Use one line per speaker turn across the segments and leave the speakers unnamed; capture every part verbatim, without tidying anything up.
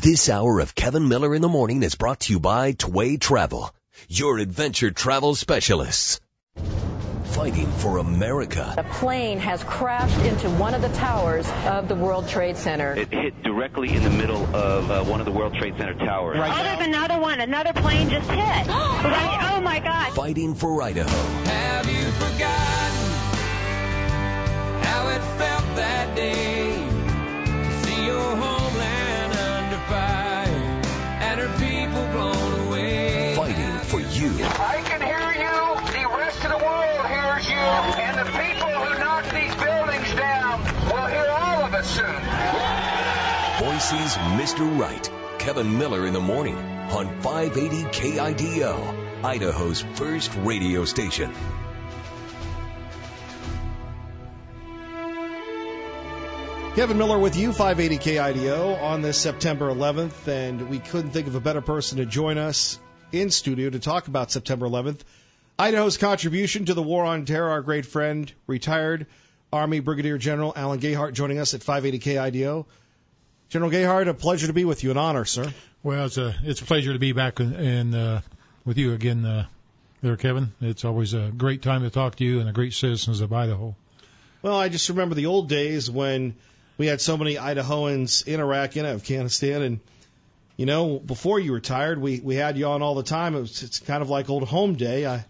This hour of Kevin Miller in the Morning is brought to you by Tway Travel, your adventure travel specialists. Fighting for America.
A plane has crashed into one of the towers of the World Trade Center.
It hit directly in the middle of uh, one of the World Trade Center towers.
Right. Oh, there's another one. Another plane just hit. Right? Oh, my God.
Fighting for Idaho.
Have you forgotten how it felt that day to see your homeland under fire and her people blown away?
Fighting for you.
I can hear you. The rest of the world hears you. And the people who knocked these buildings down will hear all of us soon.
Boise's Mister Right. Kevin Miller in the Morning on five eighty K I D O, Idaho's first radio station.
Kevin Miller with you, five eighty K I D O, on this September eleventh, and we couldn't think of a better person to join us in studio to talk about September eleventh. Idaho's contribution to the war on terror, our great friend, retired Army Brigadier General Alan Gayhart, joining us at five eighty K I D O. General Gayhart, a pleasure to be with you, an honor, sir.
Well, it's a it's a pleasure to be back in, in uh, with you again uh, there, Kevin. It's always a great time to talk to you and the great citizens of Idaho.
Well, I just remember the old days when we had so many Idahoans in Iraq and Afghanistan, and, you know, before you retired, we, we had you on all the time. It was, it's kind of like old home day. I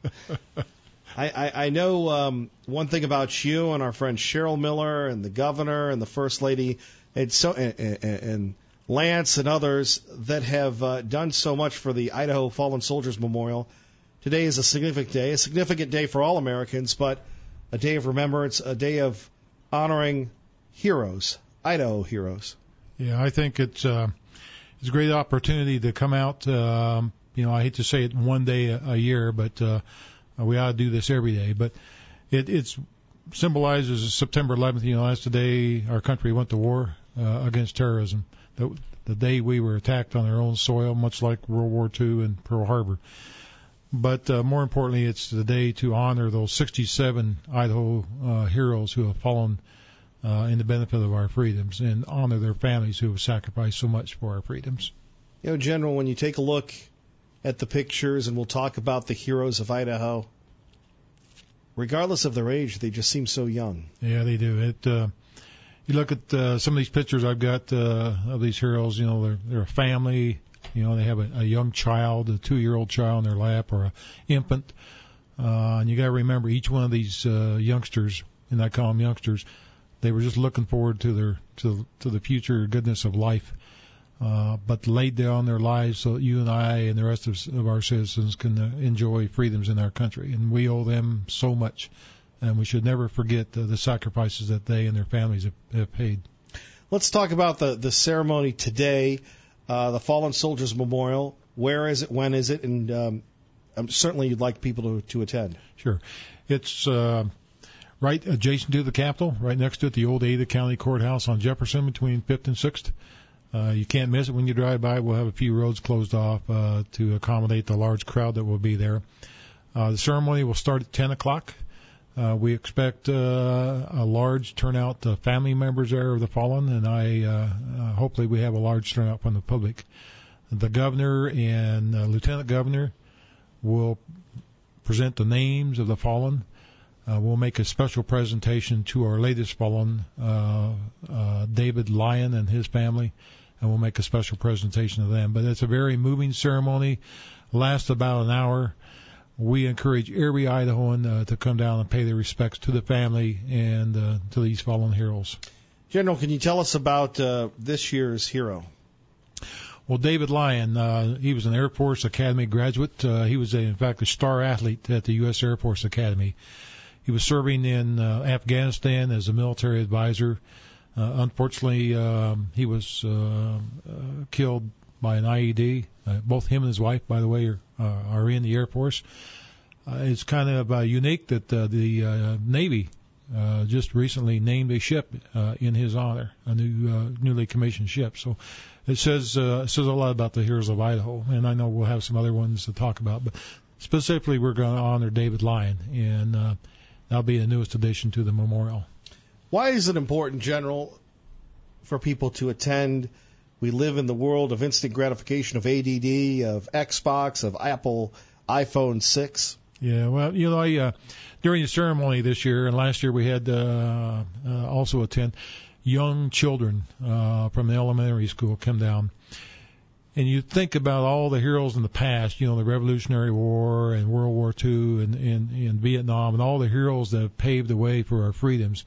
I, I, I know um, one thing about you and our friend Cheryl Miller and the governor and the first lady and, so, and, and, and Lance and others that have uh, done so much for the Idaho Fallen Soldiers Memorial. Today is a significant day, a significant day for all Americans, but a day of remembrance, a day of honoring heroes, Idaho heroes.
Yeah, I think it's uh, it's a great opportunity to come out. Um, you know, I hate to say it one day a, a year, but uh, we ought to do this every day. But it it's symbolizes September eleventh. You know, that's the day our country went to war uh, against terrorism. The, the day we were attacked on our own soil, much like World War Two and Pearl Harbor. But uh, more importantly, it's the day to honor those sixty-seven Idaho uh, heroes who have fallen Uh, in the benefit of our freedoms, and honor their families who have sacrificed so much for our freedoms.
You know, General, when you take a look at the pictures, and we'll talk about the heroes of Idaho, regardless of their age, they just seem so young.
Yeah, they do. It. Uh, you look at uh, some of these pictures I've got uh, of these heroes. You know, they're they're a family. You know, they have a, a young child, a two-year-old child in their lap, or an infant. Uh, and you got to remember, each one of these uh, youngsters, and I call them youngsters, they were just looking forward to their to to the future goodness of life, uh, but laid down their lives so that you and I and the rest of, of our citizens can uh, enjoy freedoms in our country. And we owe them so much, and we should never forget the, the sacrifices that they and their families have, have paid.
Let's talk about the, the ceremony today, uh, the Fallen Soldiers Memorial. Where is it? When is it? And um, um, certainly you'd like people to, to attend.
Sure. It's... Uh, Right adjacent to the Capitol, right next to it, the old Ada County Courthouse on Jefferson between fifth and sixth. Uh, you can't miss it when you drive by. We'll have a few roads closed off uh, to accommodate the large crowd that will be there. Uh, the ceremony will start at ten o'clock. Uh, we expect uh, a large turnout of family members there of the fallen, and I uh, uh, hopefully we have a large turnout from the public. The governor and uh, lieutenant governor will present the names of the fallen. Uh, we'll make a special presentation to our latest fallen, uh, uh, David Lyon and his family, and we'll make a special presentation to them. But it's a very moving ceremony, lasts about an hour. We encourage every Idahoan uh, to come down and pay their respects to the family and uh, to these fallen heroes.
General, can you tell us about uh, this year's hero?
Well, David Lyon, uh, he was an Air Force Academy graduate. Uh, he was, a, in fact, a star athlete at the U S Air Force Academy. He was serving in uh, Afghanistan as a military advisor. Uh, unfortunately, um, he was uh, uh, killed by an I E D. Uh, both him and his wife, by the way, are, uh, are in the Air Force. Uh, it's kind of uh, unique that uh, the uh, Navy uh, just recently named a ship uh, in his honor, a new uh, newly commissioned ship. So it says uh, says a lot about the heroes of Idaho, and I know we'll have some other ones to talk about, but specifically we're going to honor David Lyon, and uh, that'll be the newest addition to the memorial.
Why is it important, General, for people to attend We live in the world of instant gratification, of A D D, of Xbox, of Apple iPhone six.
Yeah, well, you know, I, uh, during the ceremony this year, and last year we had uh, uh, also attend, young children uh, from the elementary school come down. And you think about all the heroes in the past, you know, the Revolutionary War and World War Two and, and, and Vietnam, and all the heroes that have paved the way for our freedoms.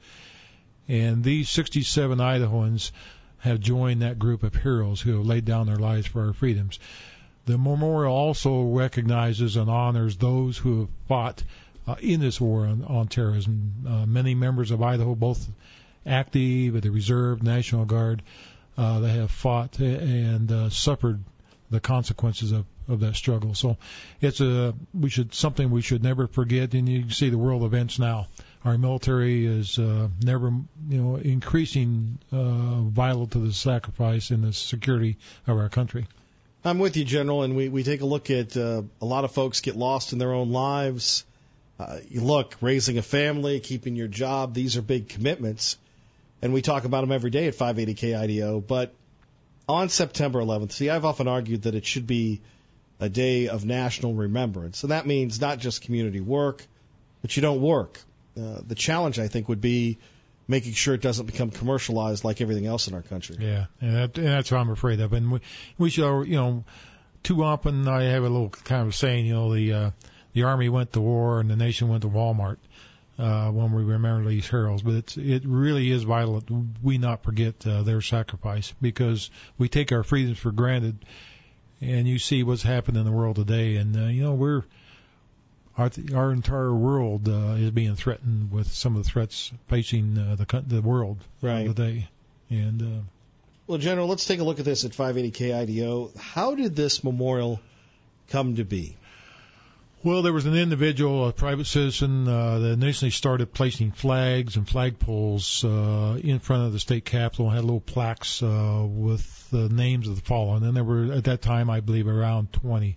And these sixty-seven Idahoans have joined that group of heroes who have laid down their lives for our freedoms. The memorial also recognizes and honors those who have fought uh, in this war on, on terrorism. Uh, many members of Idaho, both active, the Reserve, National Guard, uh, that have fought and uh, suffered the consequences of, of that struggle. So it's a we should something we should never forget. And you see the world events now. Our military is uh, never, you know, increasing uh, vital to the sacrifice and the security of our country.
I'm with you, General, and we, we take a look at uh, a lot of folks get lost in their own lives. Uh, you look, raising a family, keeping your job, these are big commitments, and we talk about them every day at five eighty K I D O. But on September eleventh, see, I've often argued that it should be a day of national remembrance, and that means not just community work, but you don't work. Uh, the challenge, I think, would be making sure it doesn't become commercialized like everything else in our country.
Yeah, and, that, and that's what I'm afraid of. And we, we should, you know, too often I have a little kind of saying, you know, the uh, the Army went to war and the nation went to Walmart uh, when we remember these heroes. But it's, it really is vital that we not forget uh, their sacrifice, because we take our freedoms for granted, and you see what's happened in the world today. And, uh, you know, we're Our, our entire world uh, is being threatened with some of the threats facing uh, the the world
right.
today. And uh,
well, General, let's take a look at this at five eighty K I D O. How did this memorial come to be?
Well, there was an individual, a private citizen, uh, that initially started placing flags and flagpoles uh, in front of the state capitol and had little plaques uh, with the names of the fallen. And there were, at that time, I believe, around twenty.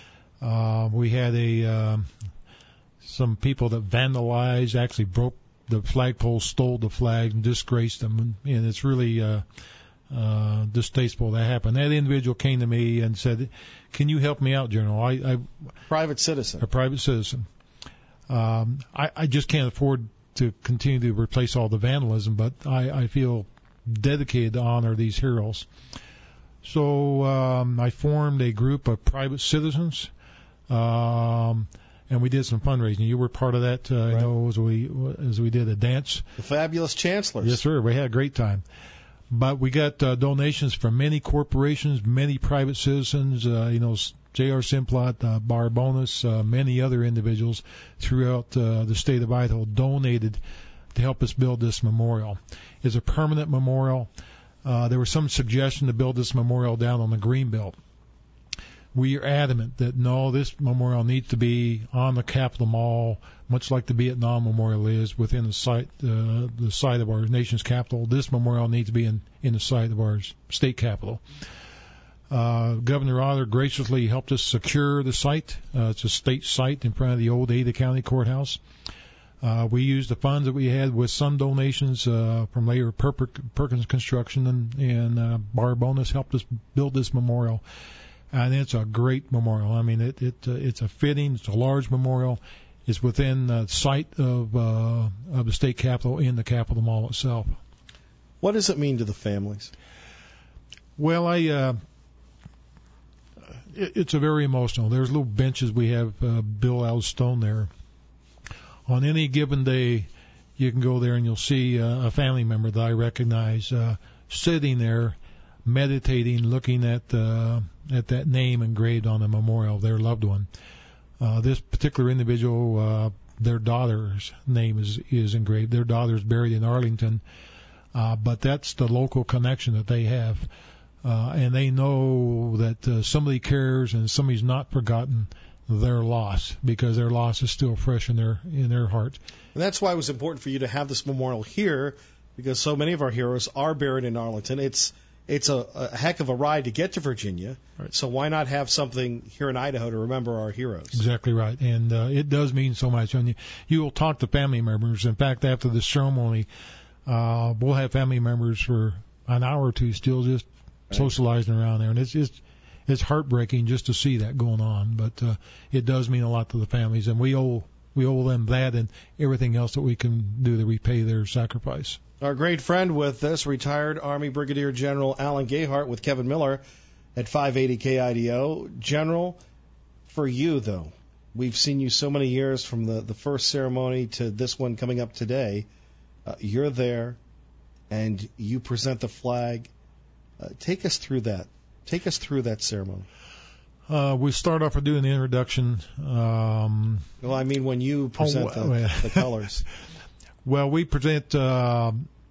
Uh, we had a um, some people that vandalized, actually broke the flagpoles, stole the flags, and disgraced them, and, and it's really uh, uh, distasteful that happened. That individual came to me and said, "Can you help me out, General? I, I
private citizen,
a private citizen. Um, I, I just can't afford to continue to replace all the vandalism, but I, I feel dedicated to honor these heroes." So um, I formed a group of private citizens. Um, and we did some fundraising. You were part of that, uh, right. I know, as we as we did a dance.
The Fabulous Chancellors.
Yes, sir. We had a great time. But we got uh, donations from many corporations, many private citizens. Uh, you know, J R Simplot, uh, Barbonas, uh, many other individuals throughout uh, the state of Idaho donated to help us build this memorial. It's a permanent memorial. Uh, there was some suggestion to build this memorial down on the Greenbelt. We are adamant that no, this memorial needs to be on the Capitol Mall, much like the Vietnam Memorial is within the site, uh, the site of our nation's capital. This memorial needs to be in, in the site of our state capital. Uh, Governor Otter graciously helped us secure the site. Uh, it's a state site in front of the old Ada County Courthouse. Uh, we used the funds that we had with some donations uh, from later per- Perkins Construction, and, and uh, Barbonas helped us build this memorial. And it's a great memorial. I mean, it, it uh, it's a fitting, it's a large memorial. It's within the site of uh, of the state capitol in the Capitol Mall itself.
What does it mean to the families?
Well, I uh, it, it's a very emotional. There's little benches we have uh, built out of stone there. On any given day, you can go there and you'll see uh, a family member that I recognize uh, sitting there, meditating, looking at uh, at that name engraved on the memorial of their loved one. Uh, this particular individual, uh, their daughter's name is is engraved. Their daughter's buried in Arlington, uh, but that's the local connection that they have, uh, and they know that uh, somebody cares and somebody's not forgotten their loss, because their loss is still fresh in their in their heart.
And that's why it was important for you to have this memorial here, because so many of our heroes are buried in Arlington. It's It's a, a heck of a ride to get to Virginia, right. So why not have something here in Idaho to remember our heroes?
Exactly right, and uh, it does mean so much. And you, you will talk to family members. In fact, after the ceremony, uh, we'll have family members for an hour or two still just socializing around there, and it's just it's heartbreaking just to see that going on. But uh, it does mean a lot to the families, and we owe we owe them that and everything else that we can do to repay their sacrifice.
Our great friend with us, retired Army Brigadier General Alan Gayhart with Kevin Miller at five eighty K I D O. General, for you, though, we've seen you so many years from the, the first ceremony to this one coming up today. Uh, you're there, and you present the flag. Uh, take us through that. Take us through that ceremony.
Uh, we start off with doing the introduction. Um,
well, I mean when you present
oh,
the,
well,
the colors.
Well, we present uh,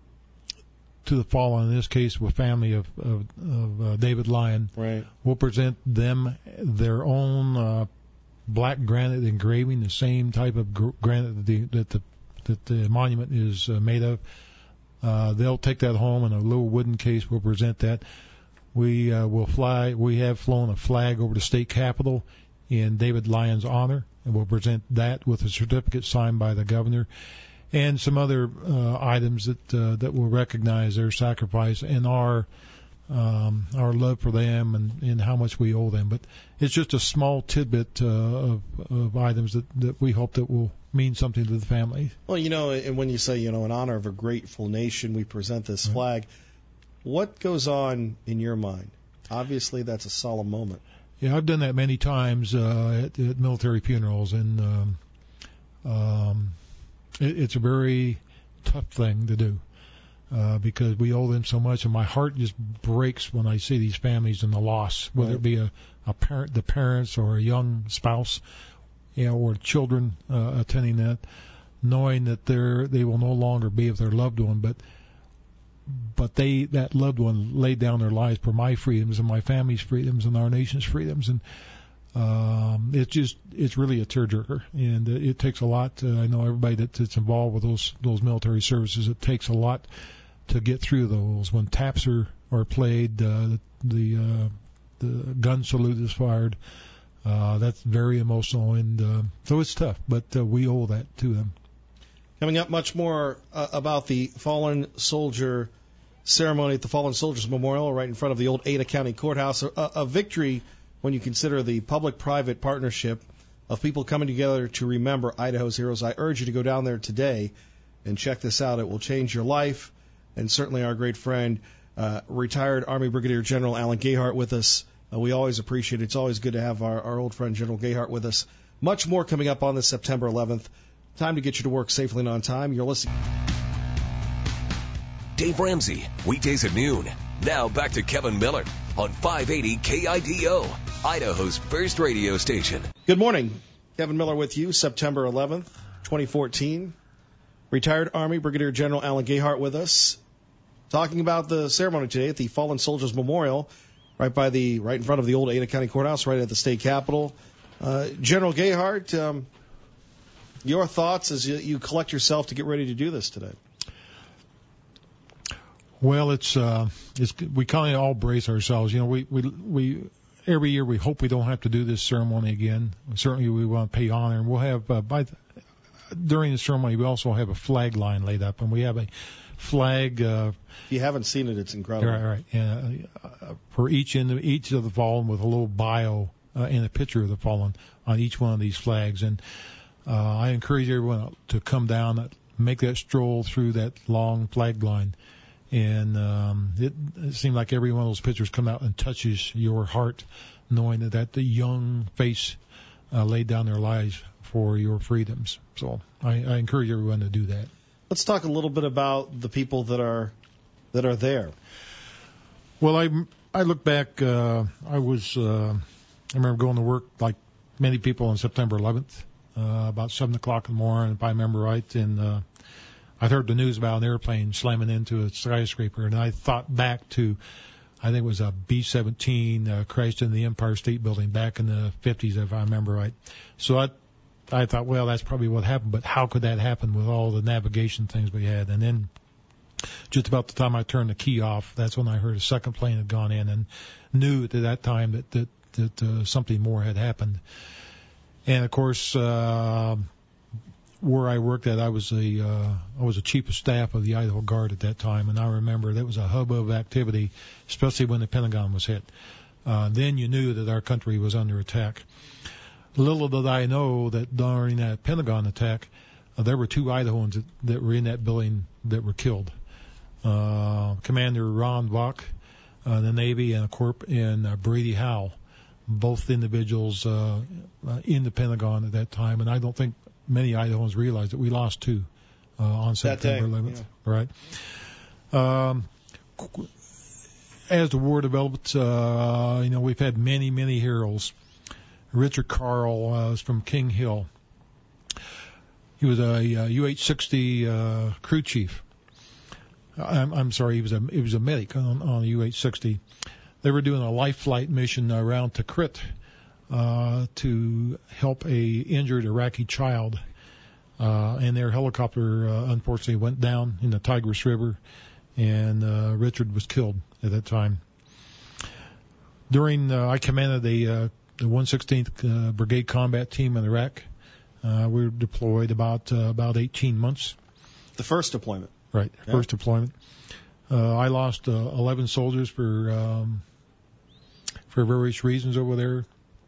to the fallen, in this case, with family of, of, of uh, David Lyon.
Right.
We'll present them their own uh, black granite engraving, the same type of gr- granite that the, that the that the monument is uh, made of. Uh, they'll take that home in a little wooden case. We'll present that. We uh, will fly. We have flown a flag over the state capitol in David Lyon's honor, and we'll present that with a certificate signed by the governor, and some other uh, items that uh, that will recognize their sacrifice and our um, our love for them and, and how much we owe them. But it's just a small tidbit uh, of, of items that, that we hope that will mean something to the family.
Well, you know, and when you say, you know, in honor of a grateful nation, we present this flag, what goes on in your mind? Obviously, that's a solemn moment.
Yeah, I've done that many times uh, at, at military funerals, and um, um, it, it's a very tough thing to do uh, because we owe them so much, and my heart just breaks when I see these families and the loss, whether
Right.
it be a, a parent, the parents, or a young spouse, you know, or children uh, attending that, knowing that they're they will no longer be with their loved one, but but they that loved one laid down their lives for my freedoms and my family's freedoms and our nation's freedoms, and um, it's just it's really a tearjerker, and uh, it takes a lot. Uh, I know everybody that, that's involved with those those military services. It takes a lot to get through those. When taps are are played, uh, the uh, the gun salute is fired. Uh, that's very emotional, and uh, so it's tough, but uh, we owe that to them.
Coming up, much more uh, about the Fallen Soldier ceremony at the Fallen Soldiers Memorial right in front of the old Ada County Courthouse. A, a victory when you consider the public-private partnership of people coming together to remember Idaho's heroes. I urge you to go down there today and check this out. It will change your life, and certainly our great friend, uh, retired Army Brigadier General Alan Gayhart with us. Uh, we always appreciate it. It's always good to have our, our old friend General Gayhart with us. Much more coming up on this September eleventh. Time to get you to work safely and on time. You're listening.
Dave Ramsey, weekdays at noon. Now back to Kevin Miller on five eighty K I D O, Idaho's first radio station.
Good morning. Kevin Miller with you, September eleventh, twenty fourteen. Retired Army Brigadier General Alan Gayhart with us, talking about the ceremony today at the Fallen Soldiers Memorial, right by the right in front of the old Ada County Courthouse, right at the state capitol. Uh, General Gayhart, um, your thoughts as you, you collect yourself to get ready to do this today?
Well, it's uh, it's we kind of all brace ourselves. You know, we we we every year we hope we don't have to do this ceremony again. Certainly, we want to pay honor, and we'll have uh, by the, during the ceremony we also have a flag line laid up, and we have a flag. Uh,
if you haven't seen it, it's incredible.
Right, right. Uh, for each in each of the fallen with a little bio uh, and a picture of the fallen on each one of these flags, and uh, I encourage everyone to come down, make that stroll through that long flag line. And um, it, it seemed like every one of those pictures come out and touches your heart, knowing that, that the young face uh, laid down their lives for your freedoms. So I, I encourage everyone to do that.
Let's talk a little bit about the people that are that are there.
Well, I I look back. Uh, I was uh, I remember going to work like many people on September eleventh, uh, about seven o'clock in the morning, if I remember right, and. Uh, I'd heard the news about an airplane slamming into a skyscraper, and I thought back to, I think it was a B seventeen uh, crashed in the Empire State Building back in the fifties, if I remember right. So I, I thought, well, that's probably what happened, but how could that happen with all the navigation things we had? And then just about the time I turned the key off, that's when I heard a second plane had gone in, and knew at that time that, that, that uh, something more had happened. And, of course, uh, where I worked at, I was a uh, I was a chief of staff of the Idaho Guard at that time, and I remember that was a hubbub of activity, especially when the Pentagon was hit. Uh, then you knew that our country was under attack. Little did I know that during that Pentagon attack, uh, there were two Idahoans that, that were in that building that were killed. Uh, Commander Ron Bach, uh, the Navy, and a corp and uh, Brady Howell, both individuals uh, uh, in the Pentagon at that time. And I don't think many Idahoans realized that we lost two uh, on September eleventh. Yeah. Right. Um, as the war developed, uh, you know, we've had many, many heroes. Richard Carl uh, was from King Hill. He was a, a U H sixty uh, crew chief. I'm, I'm sorry, he was a he was a medic on, on a U H sixty. They were doing a life flight mission around Tikrit uh, to help a injured Iraqi child, uh, and their helicopter uh, unfortunately went down in the Tigris River, and uh, Richard was killed at that time. During uh, I commanded the uh, the one sixteenth uh, Brigade Combat Team in Iraq. Uh, we were deployed about uh, about eighteen months.
The first deployment.
Right,
yeah.
First deployment. Uh, I lost uh, eleven soldiers for um, for various reasons over there.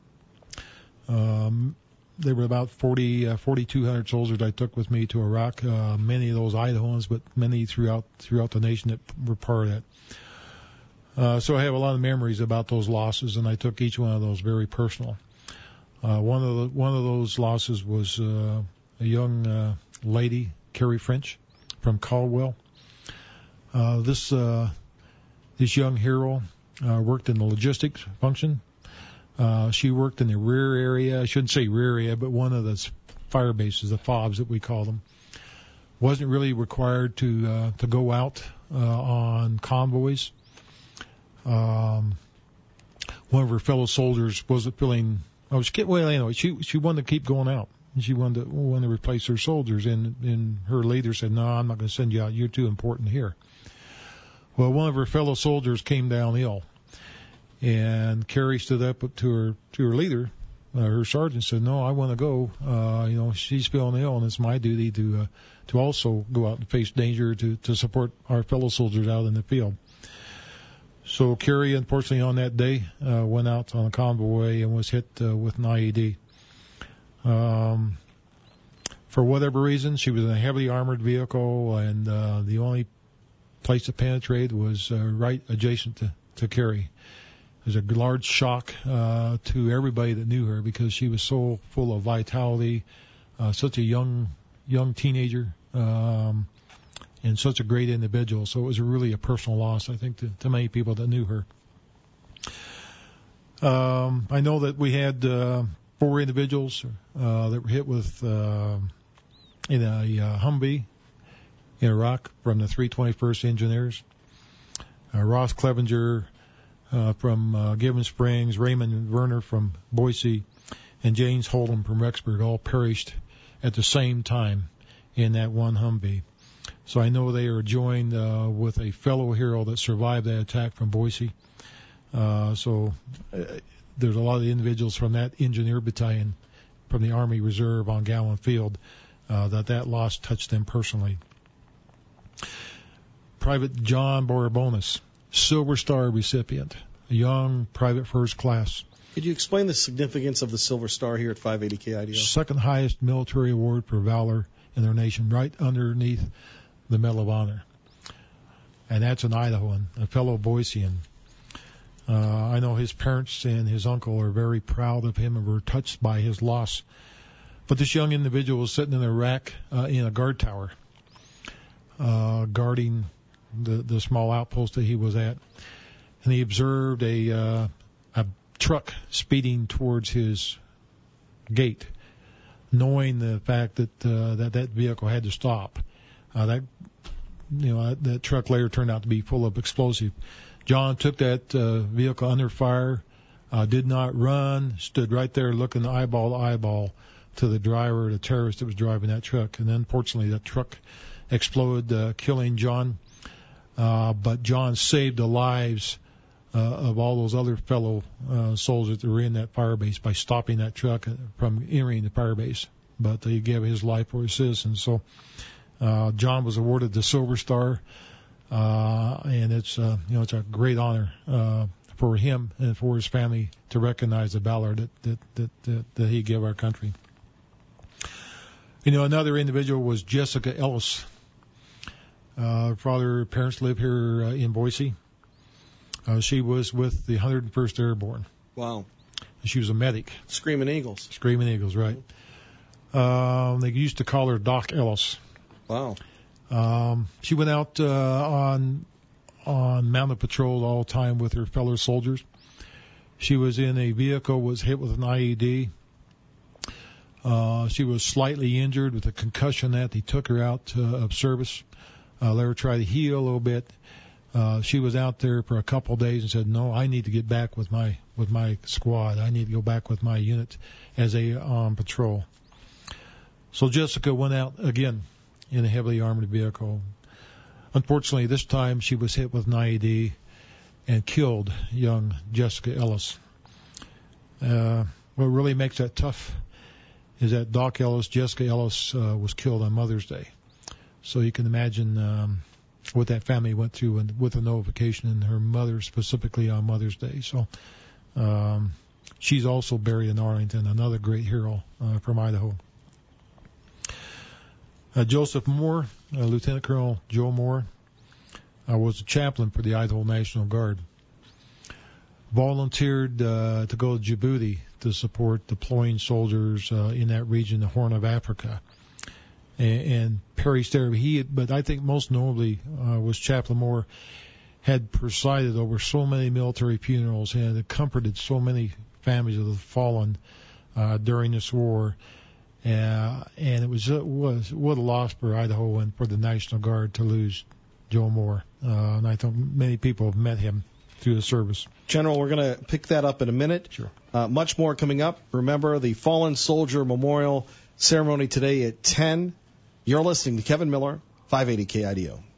Um, there were about forty, uh, forty-two hundred soldiers I took with me to Iraq. Uh, many of those Idahoans, but many throughout throughout the nation that were part of that. Uh, so I have a lot of memories about those losses, and I took each one of those very personal. Uh, one of the one of those losses was uh, a young uh, lady, Carrie French, from Caldwell. Uh, this uh, this young hero uh, worked in the logistics function. Uh, she worked in the rear area. I shouldn't say rear area, but one of the fire bases, the FOBs that we call them. Wasn't really required to uh, to go out uh, on convoys. Um, one of her fellow soldiers wasn't feeling. Oh, she well, anyway, she she wanted to keep going out. She wanted to, wanted to replace her soldiers, and, and her leader said, "No, I'm not going to send you out. You're too important here." Well, one of her fellow soldiers came down ill, and Carrie stood up to her to her leader, uh, her sergeant, said, "No, I want to go. Uh, you know, she's feeling ill, and it's my duty to uh, to also go out and face danger to to support our fellow soldiers out in the field." So Carrie, unfortunately, on that day, uh, went out on a convoy and was hit uh, with an I E D. Um, for whatever reason, she was in a heavily armored vehicle, and uh, the only place to penetrate was uh, right adjacent to, to Carrie. It was a large shock uh, to everybody that knew her because she was so full of vitality, uh, such a young young teenager, um, and such a great individual. So it was really a personal loss, I think, to, to many people that knew her. Um, I know that we had uh, four individuals uh, that were hit with uh, in a uh, Humvee in Iraq from the three twenty-first Engineers. Uh, Ross Clevenger uh, from uh, Gibbon Springs, Raymond Werner from Boise, and James Holden from Rexburg all perished at the same time in that one Humvee. So I know they are joined uh, with a fellow hero that survived that attack from Boise. Uh, so uh, there's a lot of individuals from that engineer battalion from the Army Reserve on Gowan Field uh, that that loss touched them personally. Private John Borobonis, Silver Star recipient, a young private first class.
Could you explain the significance of the Silver Star here at five eighty K I D O?
Second highest military award for valor in their nation, right underneath the Medal of Honor. And that's an Idahoan, a fellow Boisean. Uh, I know his parents and his uncle are very proud of him and were touched by his loss. But this young individual was sitting in Iraq uh, in a guard tower, uh, guarding the, the small outpost that he was at. And he observed a, uh, a truck speeding towards his gate, knowing the fact that uh, that, that vehicle had to stop. Uh, that you know that, that truck later turned out to be full of explosive. John took that uh, vehicle under fire, uh, did not run, stood right there looking eyeball to eyeball to the driver, the terrorist that was driving that truck. And then, fortunately, that truck exploded, uh, killing John. Uh, but John saved the lives uh, of all those other fellow uh, soldiers that were in that fire base by stopping that truck from entering the fire base. but he gave his life for his citizens. So uh, John was awarded the Silver Star, uh, and it's uh, you know it's a great honor uh, for him and for his family to recognize the valor that that that, that, that he gave our country. You know, another individual was Jessica Ellis. Uh, her father, parents live here uh, in Boise. Uh, she was with the one hundred first Airborne.
Wow.
She was a medic.
Screaming Eagles.
Screaming Eagles, right. Um, they used to call her Doc Ellis.
Wow.
Um, she went out uh, on on mounted patrol all the time with her fellow soldiers. She was in a vehicle, was hit with an I E D. Uh, she was slightly injured with a concussion that they took her out uh, of service. Uh, let her try to heal a little bit. Uh, she was out there for a couple of days and said, "No, I need to get back with my with my squad. I need to go back with my unit as a on um, patrol." So Jessica went out again in a heavily armored vehicle. Unfortunately, this time she was hit with an I E D and killed young Jessica Ellis. Uh, what really makes that tough is that Doc Ellis, Jessica Ellis, uh, was killed on Mother's Day. So you can imagine um, what that family went through and with the notification, and her mother specifically on Mother's Day. So um, she's also buried in Arlington, another great hero uh, from Idaho. Uh, Joseph Moore, uh, Lieutenant Colonel Joe Moore, uh, was a chaplain for the Idaho National Guard. Volunteered uh, to go to Djibouti to support deploying soldiers uh, in that region, the Horn of Africa. And, and perished there. He, but I think most notably uh, was Chaplain Moore had presided over so many military funerals and had comforted so many families of the fallen uh, during this war. Uh, and it was, it was what a loss for Idaho and for the National Guard to lose Joe Moore. Uh, and I think many people have met him through the service.
General, we're going to pick that up in a minute.
Sure.
Uh, much more coming up. Remember the Fallen Soldier Memorial ceremony today at ten. You're listening to Kevin Miller, five eighty K I D O.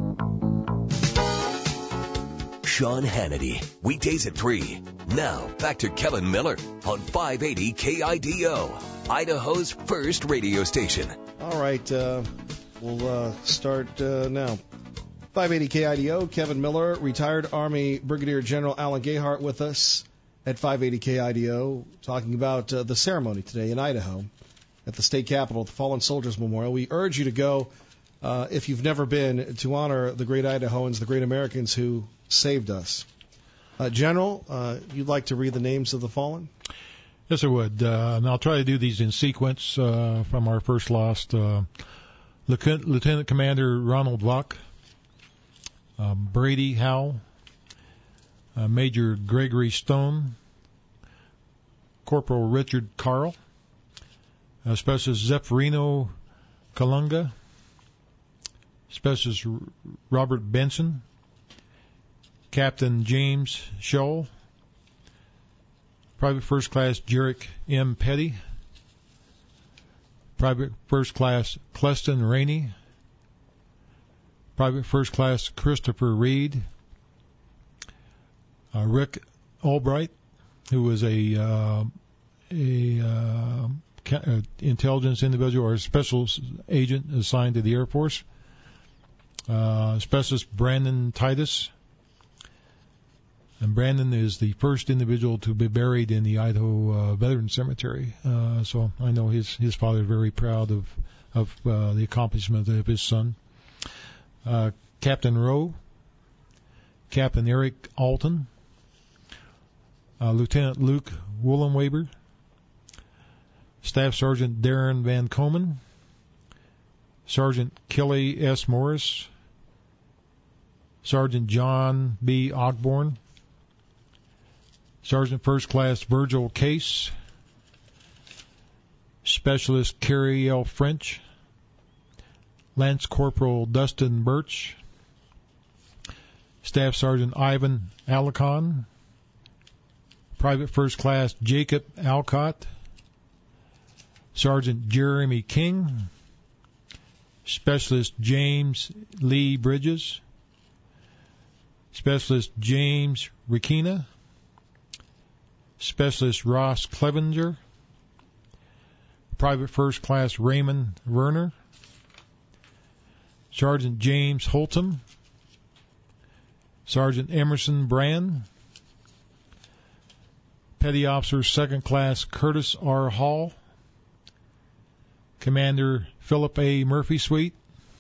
Sean Hannity, weekdays at three. Now, back to Kevin Miller on five eighty K I D O, Idaho's first radio station.
All right, uh, we'll uh, start uh, now. five eighty K I D O, Kevin Miller, retired Army Brigadier General Alan Gayhart with us at five eighty K I D O, talking about uh, the ceremony today in Idaho at the state capitol, the Fallen Soldiers Memorial. We urge you to go, uh, if you've never been, to honor the great Idahoans, the great Americans who saved us. Uh, General, uh, you'd like to read the names of the fallen?
Yes, I would. Uh, and I'll try to do these in sequence uh, from our first lost. Uh, Lieutenant, Lieutenant Commander Ronald Vauck, um, Brady Howell, uh, Major Gregory Stone, Corporal Richard Carl, uh, Specialist Zeffirino Kalunga, Specialist Robert Benson, Captain James Scholl, Private First Class Jarek M. Petty, Private First Class Cleston Rainey, Private First Class Christopher Reed, uh, Rick Albright, who was a uh, a uh, ca- intelligence individual or a special agent assigned to the Air Force, uh, Specialist Brandon Titus. And Brandon is the first individual to be buried in the Idaho uh, Veterans Cemetery. Uh, so I know his his father is very proud of of uh, the accomplishment of his son. Uh, Captain Rowe, Captain Eric Alton, uh, Lieutenant Luke Woolenweber, Staff Sergeant Darren Van Komen, Sergeant Kelly S. Morris, Sergeant John B. Ogborn, Sergeant First Class Virgil Case, Specialist Carrie L. French, Lance Corporal Dustin Birch, Staff Sergeant Ivan Alicon, Private First Class Jacob Alcott, Sergeant Jeremy King, Specialist James Lee Bridges, Specialist James Rikina, Specialist Ross Clevenger, Private First Class Raymond Werner, Sergeant James Holtum, Sergeant Emerson Brand, Petty Officer Second Class Curtis R. Hall, Commander Philip A. Murphy Sweet,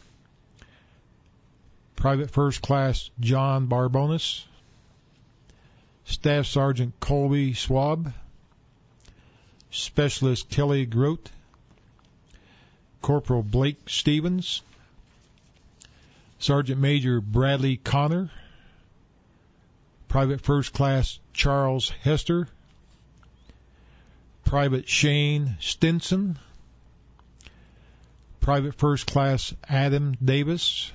Private First Class John Barbonas, Staff Sergeant Colby Swab, Specialist Kelly Grote, Corporal Blake Stevens, Sergeant Major Bradley Connor, Private First Class Charles Hester, Private Shane Stinson, Private First Class Adam Davis,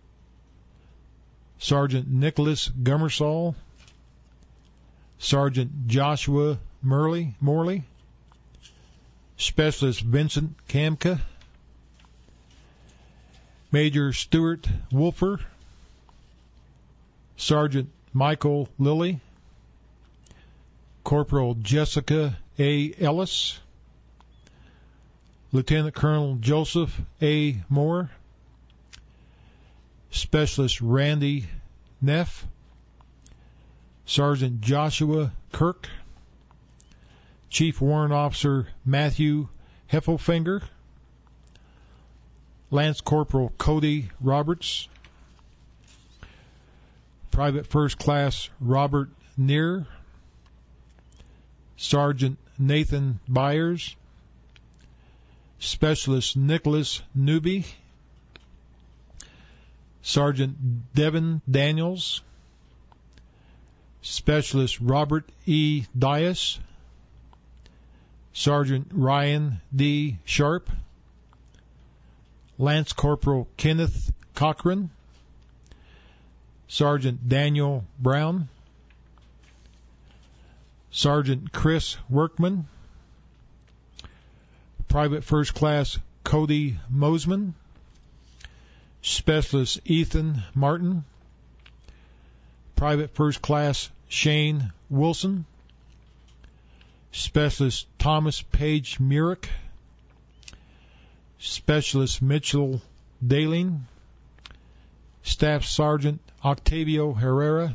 Sergeant Nicholas Gummersall, Sergeant Joshua Morley, Morley, Specialist Vincent Kamka, Major Stuart Wolfer, Sergeant Michael Lilly, Corporal Jessica A. Ellis, Lieutenant Colonel Joseph A. Moore, Specialist Randy Neff, Sergeant Joshua Kirk, Chief Warrant Officer Matthew Heffelfinger, Lance Corporal Cody Roberts, Private First Class Robert Neer, Sergeant Nathan Byers, Specialist Nicholas Newby, Sergeant Devin Daniels, Specialist Robert E. Dias, Sergeant Ryan D. Sharp, Lance Corporal Kenneth Cochran, Sergeant Daniel Brown, Sergeant Chris Workman, Private First Class Cody Mosman, Specialist Ethan Martin, Private First Class Shane Wilson, Specialist Thomas Page Murick, Specialist Mitchell Daling, Staff Sergeant Octavio Herrera,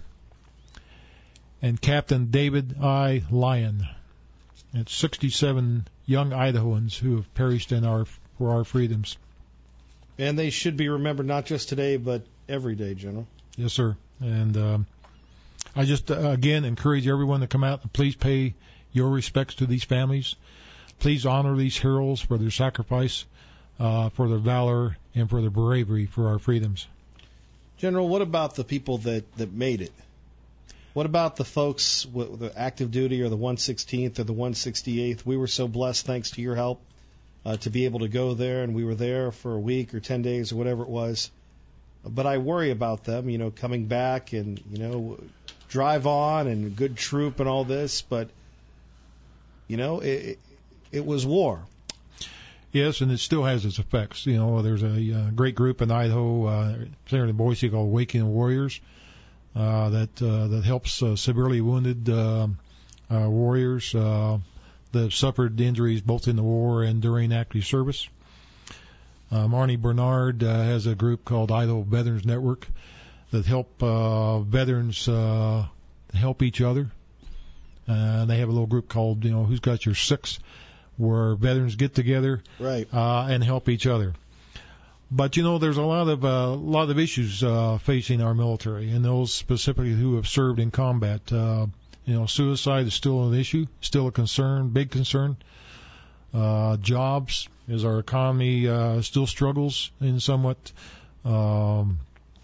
and Captain David I. Lyon. It's sixty-seven young Idahoans who have perished in our for our freedoms.
And they should be remembered not just today, but every day, General.
Yes, sir. And um, I just, uh, again, encourage everyone to come out and please pay your respects to these families. Please honor these heroes for their sacrifice, uh, for their valor, and for their bravery for our freedoms.
General, what about the people that, that made it? What about the folks with the active duty or the one sixteenth or the one sixty-eighth? We were so blessed, thanks to your help, uh, to be able to go there, and we were there for a week or ten days or whatever it was. But I worry about them, you know, coming back and, you know, drive on and good troop and all this. But, you know, it, it was war.
Yes, and it still has its effects. You know, there's a uh, great group in Idaho, uh, there in Boise, called Awakening Warriors, uh, that uh, that helps uh, severely wounded uh, uh, warriors uh, that have suffered injuries both in the war and during active service. Uh, Marnie Bernard uh, has a group called Idaho Veterans Network that help uh, veterans uh, help each other. Uh, they have a little group called, you know, Who's Got Your Six, where veterans get together,
right,
uh, and help each other. But you know, there's a lot of uh, lot of issues uh, facing our military, and those specifically who have served in combat. Uh, you know, suicide is still an issue, still a concern, big concern. Uh, jobs, as our economy uh, still struggles in somewhat, um,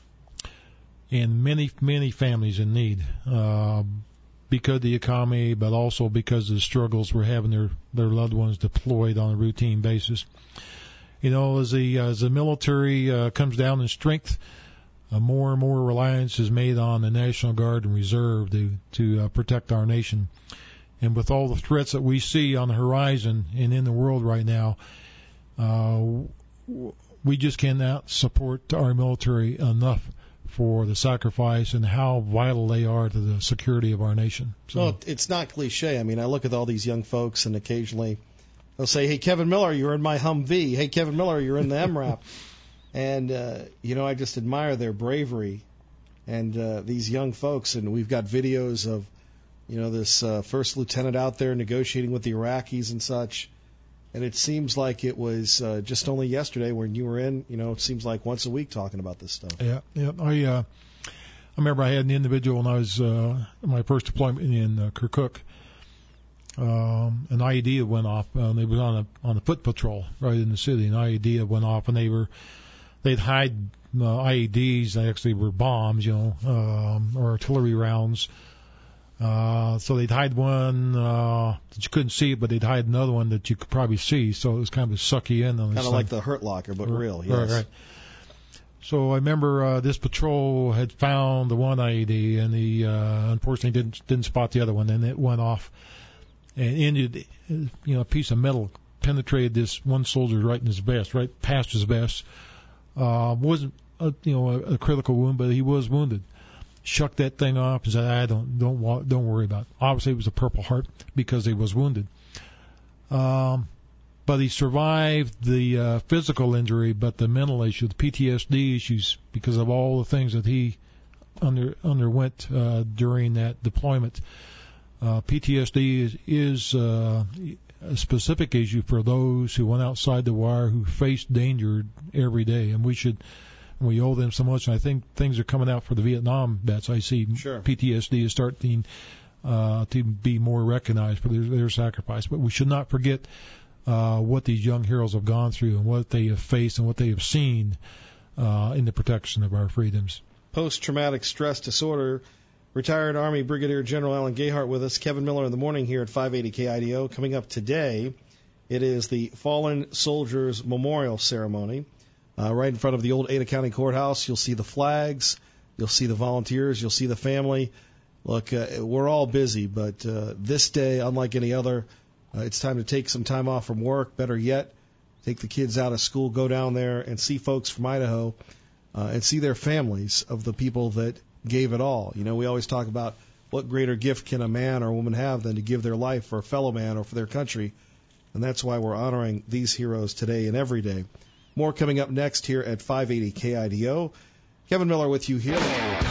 and many many families in need. Uh, because of the economy, but also because of the struggles we're having their, their loved ones deployed on a routine basis. You know, as the, as the military uh, comes down in strength, uh, more and more reliance is made on the National Guard and Reserve to, to uh, protect our nation. And with all the threats that we see on the horizon and in the world right now, uh, we just cannot support our military enough for the sacrifice and how vital they are to the security of our nation. So,
well, it's not cliche. I mean, I look at all these young folks, and occasionally They'll say, hey, Kevin Miller, you're in my Humvee. Hey, Kevin Miller, you're in the M RAP. And, uh, you know, I just admire their bravery and uh, these young folks. And we've got videos of, you know, this uh, first lieutenant out there negotiating with the Iraqis and such. And it seems like it was uh, just only yesterday when you were in, you know, it seems like once a week talking about this stuff.
Yeah, yeah. I, uh, I remember I had an individual when I was uh, in my first deployment in uh, Kirkuk. Um, an I E D went off. Uh, they were on a on a foot patrol right in the city. An I E D went off, and they were they'd hide uh, I E Ds. They actually were bombs, you know, um, or artillery rounds. Uh, so they'd hide one uh, that you couldn't see, but they'd hide another one that you could probably see. So it was kind of to suck you in.
Kind of like the Hurt Locker, but real. Yes.
Right, right. So I remember uh, this patrol had found the one I E D, and he uh, unfortunately didn't didn't spot the other one, and it went off. And ended, you know, a piece of metal penetrated this one soldier right in his vest, right past his vest. Uh, wasn't, a, you know, a, a critical wound, but he was wounded. Shucked that thing off and said, "I don't, don't, don't worry about it." Obviously, it was a Purple Heart because he was wounded. Um, but he survived the uh, physical injury, but the mental issue, the P T S D issues, because of all the things that he under underwent uh, during that deployment. Uh, P T S D is, is uh, a specific issue for those who went outside the wire, who faced danger every day, and we should we owe them so much. And I think things are coming out for the Vietnam vets. I see
sure.
P T S D is starting uh, to be more recognized for their, their sacrifice, but we should not forget uh, what these young heroes have gone through and what they have faced and what they have seen uh, in the protection of our freedoms.
Post-traumatic stress disorder. Retired Army Brigadier General Alan Gayhart with us. Kevin Miller in the morning here at five eighty K I D O. Coming up today, it is the Fallen Soldiers Memorial Ceremony. Uh, right in front of the old Ada County Courthouse, you'll see the flags, you'll see the volunteers, you'll see the family. Look, uh, we're all busy, but uh, this day, unlike any other, uh, it's time to take some time off from work. Better yet, take the kids out of school, go down there and see folks from Idaho uh, and see their families of the people that gave it all. You know, we always talk about what greater gift can a man or a woman have than to give their life for a fellow man or for their country. And that's why we're honoring these heroes today and every day. More coming up next here at five eighty K I D O. Kevin Miller with you here.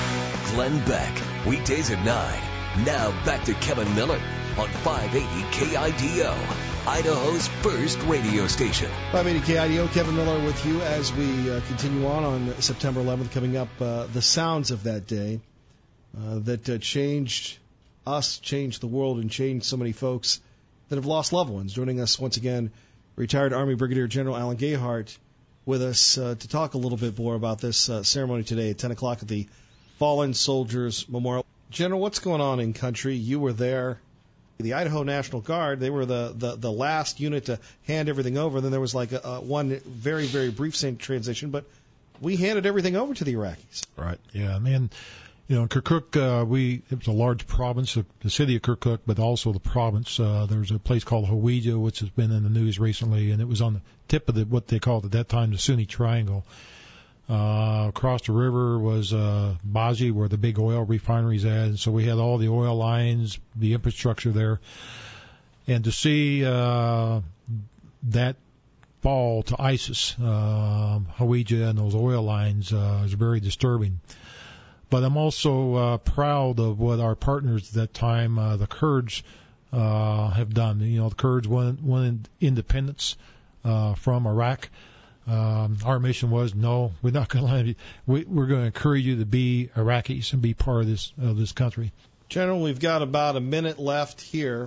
Glenn Beck, weekdays at nine. Now back to Kevin Miller on five eighty K I D O, Idaho's first radio station.
five eighty K I D O, Kevin Miller with you as we uh, continue on on September eleventh, coming up, uh, the sounds of that day uh, that uh, changed us, changed the world, and changed so many folks that have lost loved ones. Joining us once again, retired Army Brigadier General Alan Gayhart with us uh, to talk a little bit more about this uh, ceremony today at ten o'clock at the Fallen Soldiers Memorial. General, what's going on in country? You were there. The Idaho National Guard, they were the, the, the last unit to hand everything over. Then there was like a, a one very, very brief transition, but we handed everything over to the Iraqis.
Right, yeah. And, you know, in Kirkuk, uh, we, it was a large province, the city of Kirkuk, but also the province. Uh, there's a place called Hawija, which has been in the news recently, and it was on the tip of the, what they called at that time the Sunni Triangle. Uh, across the river was uh, Baji, where the big oil refineries at, and so we had all the oil lines, the infrastructure there. And to see uh, that fall to ISIS, uh, Hawija and those oil lines uh, is very disturbing. But I'm also uh, proud of what our partners at that time, uh, the Kurds, uh, have done. You know, the Kurds won, won independence uh, from Iraq. Um, our mission was, no, we're not going to let you. We, we're going to encourage you to be Iraqis and be part of this of this country.
General, we've got about a minute left here.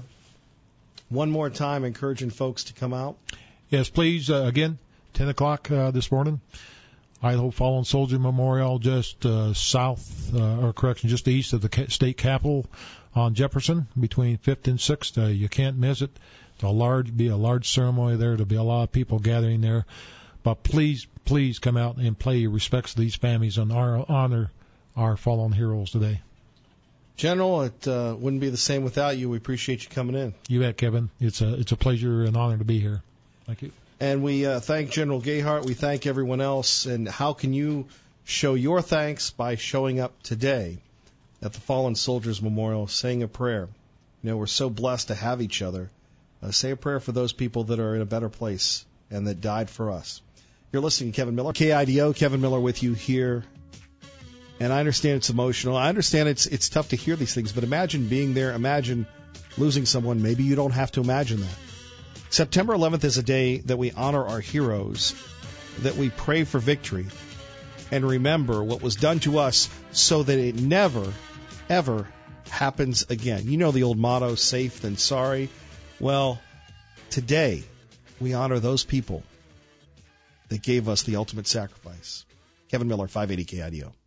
One more time, encouraging folks to come out.
Yes, please. Uh, again, ten o'clock uh, this morning. Idaho Fallen Soldier Memorial, just uh, south, uh, or correction, just east of the ca- state capitol on Jefferson, between fifth and sixth. Uh, you can't miss it. It'll large, be a large ceremony there. There'll be a lot of people gathering there. But please, please come out and pay your respects to these families and our, honor our fallen heroes today.
General, it uh, wouldn't be the same without you. We appreciate you coming in.
You bet, Kevin. It's a it's a pleasure and honor to be here. Thank you.
And we uh, thank General Gayhart. We thank everyone else. And how can you show your thanks? By showing up today at the Fallen Soldiers Memorial, saying a prayer. You know, we're so blessed to have each other. Uh, say a prayer for those people that are in a better place and that died for us. You're listening to Kevin Miller, K I D O. Kevin Miller with you here. And I understand it's emotional. I understand it's it's tough to hear these things, but imagine being there. Imagine losing someone. Maybe you don't have to imagine that. September eleventh is a day that we honor our heroes, that we pray for victory, and remember what was done to us so that it never, ever happens again. You know the old motto, safe than sorry. Well, today we honor those people that gave us the ultimate sacrifice. Kevin Miller, five eighty K I D O.